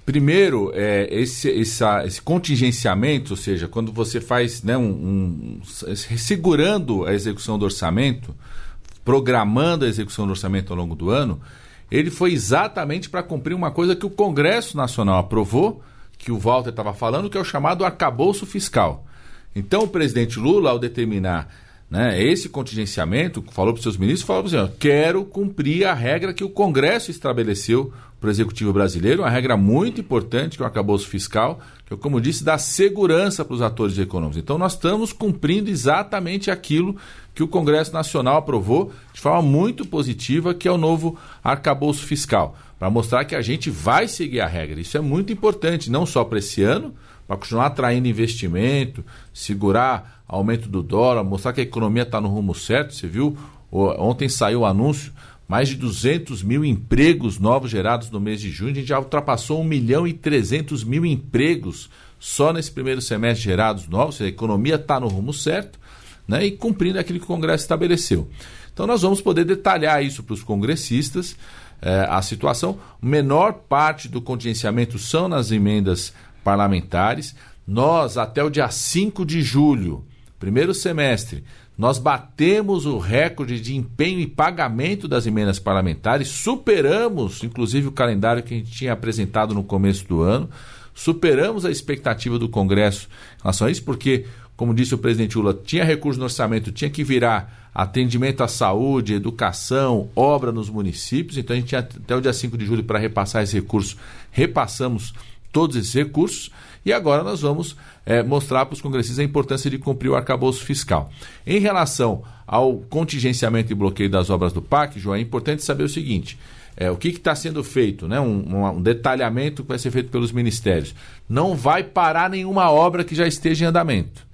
Primeiro, esse contingenciamento, ou seja, quando você faz, né, segurando a execução do orçamento, programando a execução do orçamento ao longo do ano, ele foi exatamente para cumprir uma coisa que o Congresso Nacional aprovou, que o Walter estava falando, que é o chamado arcabouço fiscal. Então, o presidente Lula, ao determinar, né, esse contingenciamento, falou para os seus ministros, falou para os quero cumprir a regra que o Congresso estabeleceu para o Executivo brasileiro, uma regra muito importante, que é o arcabouço fiscal, que, como disse, dá segurança para os atores econômicos. Então, nós estamos cumprindo exatamente aquilo que o Congresso Nacional aprovou de forma muito positiva, que é o novo arcabouço fiscal, para mostrar que a gente vai seguir a regra. Isso é muito importante, não só para esse ano, para continuar atraindo investimento, segurar aumento do dólar, mostrar que a economia está no rumo certo. Você viu, ontem saiu o anúncio, mais de 200 mil empregos novos gerados no mês de junho. A gente já ultrapassou 1.300.000 empregos só nesse primeiro semestre gerados novos. Ou seja, a economia está no rumo certo, né, e cumprindo aquilo que o Congresso estabeleceu. Então nós vamos poder detalhar isso para os congressistas, a situação. Menor parte do contingenciamento são nas emendas parlamentares. Nós, até o dia 5 de julho, primeiro semestre, nós batemos o recorde de empenho e pagamento das emendas parlamentares, superamos, inclusive, o calendário que a gente tinha apresentado no começo do ano, superamos a expectativa do Congresso em relação a isso, porque, como disse o presidente Lula, tinha recurso no orçamento, tinha que virar atendimento à saúde, educação, obra nos municípios. Então a gente tinha até o dia 5 de julho para repassar esse recurso, repassamos todos esses recursos, e agora nós vamos mostrar para os congressistas a importância de cumprir o arcabouço fiscal. Em relação ao contingenciamento e bloqueio das obras do PAC, João, é importante saber o seguinte: o que está sendo feito, né? Um detalhamento que vai ser feito pelos ministérios. Não vai parar nenhuma obra que já esteja em andamento.